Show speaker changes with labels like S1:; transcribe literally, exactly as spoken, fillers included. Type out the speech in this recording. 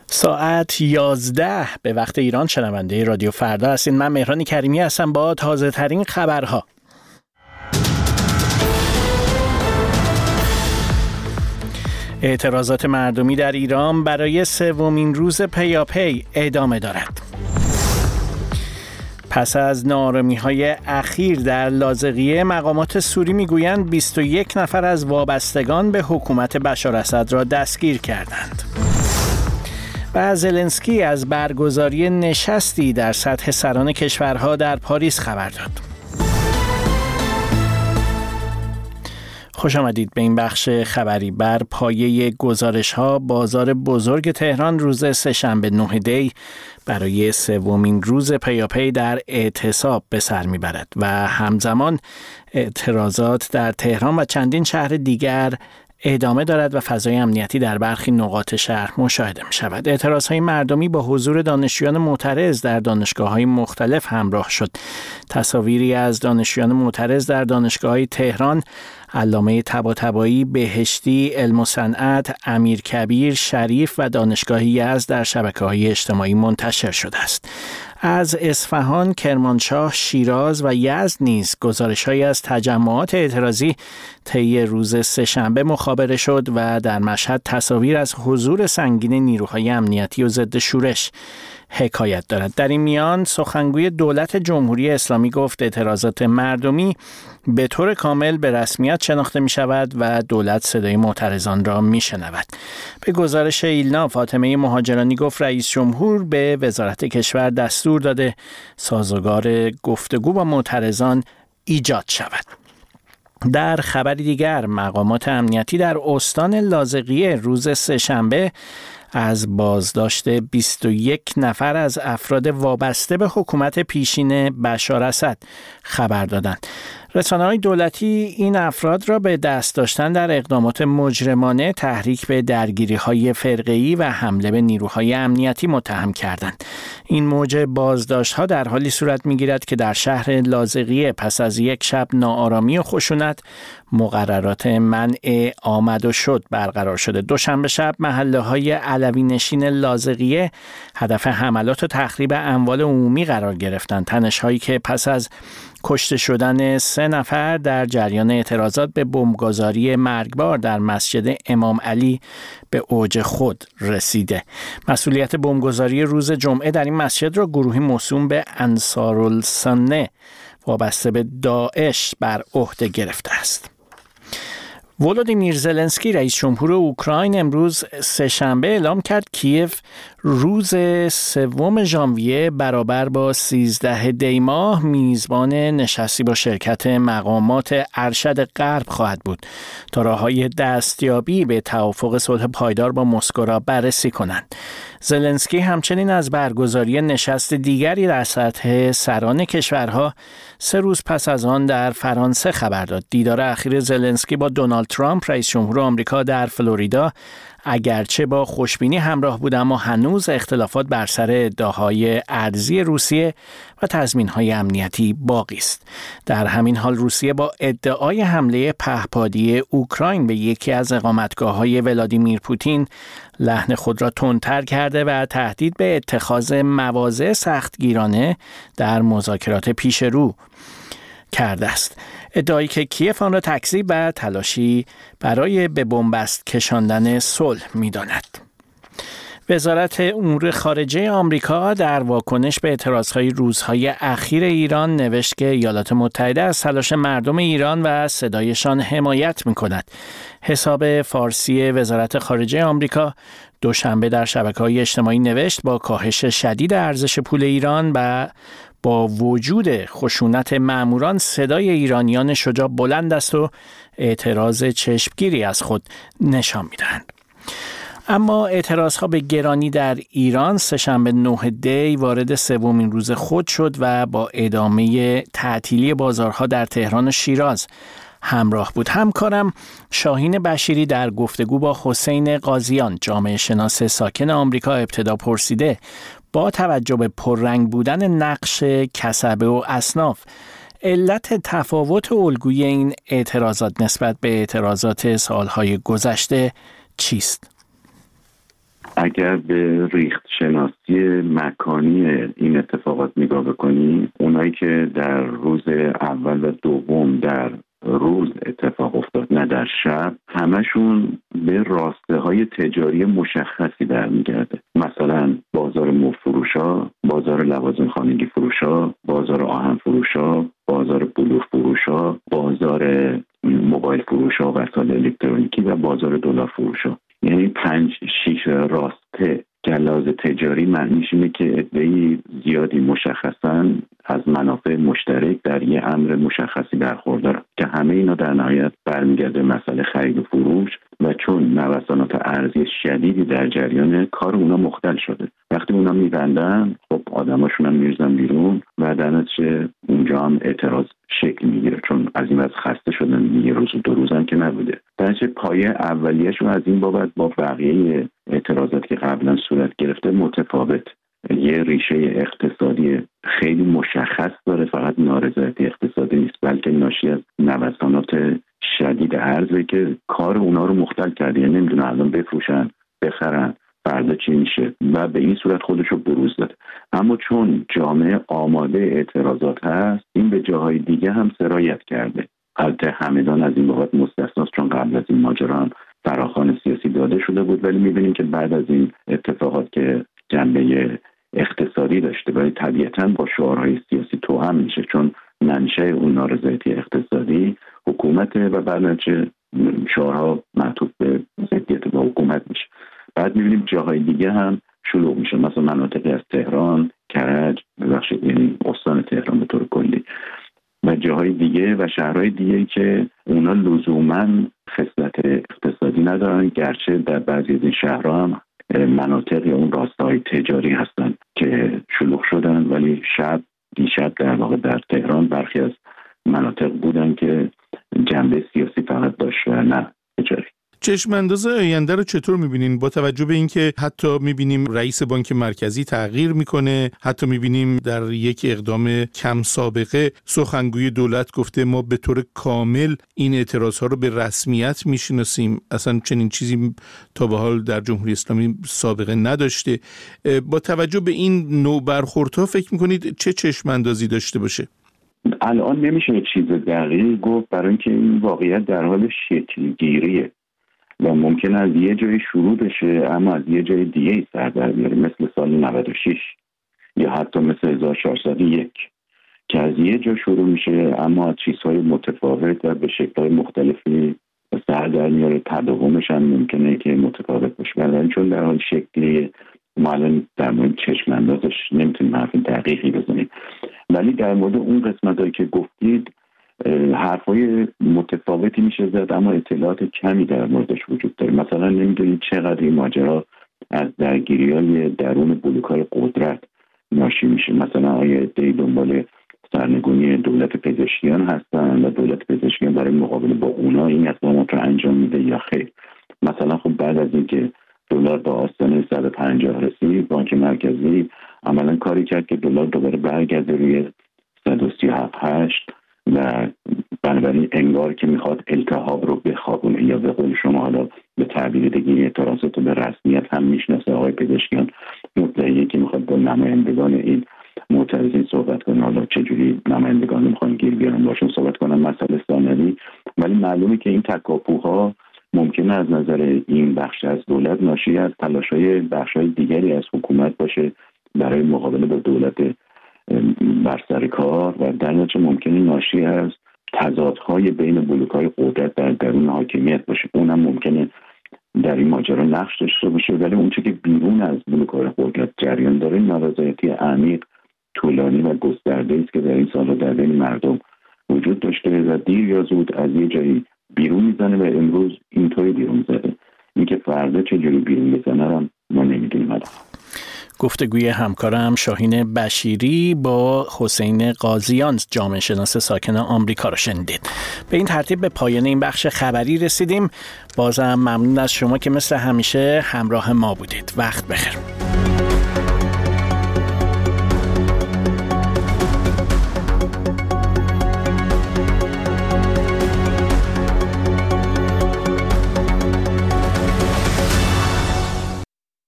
S1: ساعت یازده به وقت ایران شنونده رادیو فردا هستین. من مهران کریمی هستم با تازه ترین خبرها. اعتراضات مردمی در ایران برای سومین روز پیاپی ادامه دارد. پس از ناآرامی‌های اخیر در لاذقیه، مقامات سوری میگویند بیست و یک نفر از وابستگان به حکومت بشار اسد را دستگیر کردند. و زلنسکی از برگزاری نشستی در سطح سران کشورها در پاریس خبر داد. خوش آمدید به این بخش خبری. بر پایه گزارش‌ها، بازار بزرگ تهران روز سه‌شنبه نه دی برای سومین روز پیاپی در اعتصاب به سر میبرد و همزمان اعتراضات در تهران و چندین شهر دیگر ادامه دارد و فضای امنیتی در برخی نقاط شهر مشاهده می شود. اعتراضهای مردمی با حضور دانشجویان معترض در دانشگاه‌های مختلف همراه شد. تصاویری از دانشجویان معترض در دانشگاه‌های تهران، علامه طباطبایی، بهشتی، علم و صنعت، امیرکبیر، شریف و دانشگاه یزد در شبکه‌های اجتماعی منتشر شده است. از اصفهان، کرمانشاه، شیراز و یزد نیز گزارش‌هایی از تجمعات اعتراضی طی روز سه‌شنبه مخابره شد و در مشهد تصاویر از حضور سنگین نیروهای امنیتی و ضد شورش حکایت دارد. در این میان سخنگوی دولت جمهوری اسلامی گفت اعتراضات مردمی به طور کامل به رسمیت شناخته می شود و دولت صدای معترضان را می شنود. به گزارش ایلنا، فاطمه مهاجرانی گفت رئیس جمهور به وزارت کشور دستور داده سازوکار گفتگو با معترضان ایجاد شود. در خبری دیگر، مقامات امنیتی در استان لاذقیه روز سه‌شنبه از بازداشت بیست و یک نفر از افراد وابسته به حکومت پیشین بشار اسد خبر دادند. رسانه‌های دولتی این افراد را به دست داشتن در اقدامات مجرمانه، تحریک به درگیری‌های فرقه‌ای و حمله به نیروهای امنیتی متهم کردند. این موج بازداشت‌ها در حالی صورت می‌گیرد که در شهر لاذقیه پس از یک شب ناآرامی و خشونت مقررات منع آمد و شد برقرار شده. دوشنبه شب محله‌های علوی نشین لاذقیه هدف حملات و تخریب اموال عمومی قرار گرفتند. تنش‌هایی که پس از کشته شدن سه نفر در جریان اعتراضات به بمبگذاری مرگبار در مسجد امام علی به اوج خود رسیده. مسئولیت بمبگذاری روز جمعه در این مسجد را گروهی موسوم به انصارالسنه وابسته به داعش بر عهده گرفته است. ولودیمیر زلنسکی رئیس جمهور اوکراین امروز سه‌شنبه اعلام کرد کیف روز سوم ژانویه برابر با سیزده دی ماه میزبان نشستی با شرکت مقامات ارشد غرب خواهد بود تا راه‌های دستیابی به توافق صلح پایدار با مسکو را بررسی کنند. زلنسکی همچنین از برگزاری نشست دیگری در سطح سران کشورها سه روز پس از آن در فرانسه خبر داد. دیدار اخیر زلنسکی با دونالد ترامپ رئیس جمهور آمریکا در فلوریدا اگرچه با خوشبینی همراه بود، اما هنوز اختلافات بر سر ادعاهای ارزی روسیه و تضمین‌های امنیتی باقی است. در همین حال روسیه با ادعای حمله پهپادی اوکراین به یکی از اقامتگاه‌های ولادیمیر پوتین لحن خود را تندتر کرده و تهدید به اتخاذ مواضع سختگیرانه در مذاکرات پیش رو کرده است. ادعایی که کیف آن را تکذیب و تلاشی برای به بنبست کشاندن صلح می‌داند. وزارت امور خارجه آمریکا در واکنش به اعتراضهای روزهای اخیر ایران نوشت که ایالات متحده از تلاش مردم ایران و صدایشان حمایت می‌کند. حساب فارسی وزارت خارجه آمریکا دوشنبه در شبکه‌های اجتماعی نوشت با کاهش شدید ارزش پول ایران و با وجود خشونت ماموران، صدای ایرانیان شجاع بلند است و اعتراض چشمگیری از خود نشان می‌دهند. اما اعتراضها به گرانی در ایران سه‌شنبه نه دی وارد سومین روز خود شد و با ادامه تعطیلی بازارها در تهران و شیراز همراه بود. همکارم شاهین بشیری در گفتگو با حسین قاضیان، جامعه شناس ساکن آمریکا، ابتدا پرسیده با توجه به پررنگ بودن نقش کسبه و اصناف، علت تفاوت الگوی این اعتراضات نسبت به اعتراضات سالهای گذشته چیست؟
S2: اگر به ریخت شناسی مکانی این اتفاقات نگاه بکنیم، اونایی که در روز اول و دوم در روز اتفاق افتاد نه در شب، همشون به راسته های تجاری مشخصی برمیگرده. مثلا بازار مفروشا، بازار لوازم خانگی فروشا، بازار آهن فروشا، بازار بلور فروشا، بازار موبایل فروشا و وسایل الکترونیکی و بازار دلار فروشا. یعنی پنج شیش راسته که لحاظ تجاری معنیش اینه که عده‌ای زیادی مشخصاً از منافع مشترک در یه امر مشخصی برخوردارن که همه اینا در نهایت برمیگرده مسئله خرید و فروش و چون نوسانات ارزی شدیدی در جریان، کار اونا مختل شده. وقتی اونا میبندن خب آدماشون هم میرزن بیرون و در نتیجه اونجا هم اعتراض شکل میگیره، چون از این وضع خسته شدن، یه روز و دو روز هم که نبوده. در نتیجه پایه اولیه‌شون از این بابت با بقیه اعتراضاتی که قبلا صورت گرفته متفاوت. یه ریشه اقتصادی خیلی مشخص داره، فقط نارضایتی اقتصادی نیست بلکه ناشی از نوسانات شدید ارزه که کار اونا رو مختل کرده. یعنی نمیدونه الان بفروشن بخرن فردا چی میشه و به این صورت خودش رو بروز داده. اما چون جامعه آماده اعتراضات هست، این به جاهای دیگه هم سرایت کرده. البته همدان از این بابت مستثناست، چون قبل از این ماجرا هم فراخوان سیاسی داده شده بود، ولی میبینیم که بعد از این اتفاقات که جنبه اقتصادی داشته ولی طبیعتاً با شعارهای سیاسی توأم میشه، چون منشأ اون نارضایتی اقتصادی حکومته و بعد چه شعارها معطوف به ضدیت با حکومت میشه. بعد میبینیم جاهای دیگه هم شلوغ میشه، مثلا مناطقی از تهران، کرج، ببخشید یعنی استان تهران به طور کلی و جاهای دیگه و شهرهای دیگه که اونا لزوماً خصلت اقتصادی ندارن، گرچه در بعضی از این شهرها هم مناطق یا اون راستاهای تجاری هستن که شلوغ شدن، ولی شب دیشب در واقع در تهران برخی از مناطق بودن که جنبه سیاسی فقط داشت و نه تجاری.
S3: چشم انداز آینده رو چطور می‌بینین با توجه به اینکه حتی می‌بینیم رئیس بانک مرکزی تغییر می‌کنه، حتی می‌بینیم در یک اقدام کم سابقه سخنگوی دولت گفته ما به طور کامل این اعتراض‌ها رو به رسمیت می‌شناسیم، اصلا چنین چیزی تا به حال در جمهوری اسلامی سابقه نداشته. با توجه به این نوع برخوردها فکر می‌کنید چه چشم اندازی داشته باشه؟
S2: الان نمیشه چیز دقیق گفت، برای اینکه این واقعیت در حال شکل‌گیریه و ممکن از یه جای شروع بشه اما از یه جای دیگه سر در بیاره، مثل سال نود و شش یا حتی مثل هزار و چهارصد و یک که از یه جا شروع میشه اما چیزهای متفاوت و به شکل‌های مختلفی سر در میاره. تداومش هم ممکنه که متفاوت باشه، ولی چون در حال شکلی ما الان در مورد چشم اندازش نمیتونیم حرف دقیقی بزنیم. ولی در مورد اون قسمتایی که گفتید حرفای متفاوتی میشه زد اما اطلاعات کمی در موردش وجود داره. مثلا نمیدونید چقدر این ماجرا از درگیری‌های درون بلوک‌های قدرت ناشی میشه. مثلا آیا عده‌ای دنبال سرنگونی دولت پزشکیان هستن و دولت پزشکیان برای مقابله با اونا این اقدامات رو انجام میده یا خیر. مثلا خب بعد از اینکه دلار با آستانه صد و پنجاه رسید، بانک مرکزی عملا کاری کرد که دلار دوباره برگرده روی صد و سی و هفت هشت و بنابراین انگار که میخواد التهاب رو بخوابونه، یا به قول شما حالا به تعبیر دیگه اعتراضات رو به رسمیت هم میشناسه. آقای پزشکیان مدعیه که میخواد با نمایندگان این معترضین صحبت کنه، حالا چجوری نمایندگان میخوان گیر بیارن باشون صحبت کنن مسئله ثانوی، ولی معلومه که این تکاپوها ممکنه از نظر این بخش از دولت ناشی از تلاش‌های بخش‌های دیگری از حکومت باشه برای مقابله با دولت بر سر کار و در نتیجه ممکنه ناشی از تضادهای بین بلوک‌های قدرت در درون حاکمیت باشه. اونم ممکنه در این ماجرا نقش داشته باشه، ولی اونچه که بیرون از بلوک‌های قدرت جریان داره نارضایتی عمیق، طولانی و گسترده است که در این سال‌ها در بین مردم وجود داشته و دیر یا زود از یه جایی بیرون میزنه و امروز اینطوری بیرون زده. اینکه فردا چجوری بیرون بزنه رو ما نمیدونیم.
S1: گفتگوی همکارم شاهین بشیری با حسین قاضیان، جامعه شناس ساکن آمریکا رو شنیدید. به این ترتیب به پایان این بخش خبری رسیدیم. بازم ممنون از شما که مثل همیشه همراه ما بودید. وقت بخیر.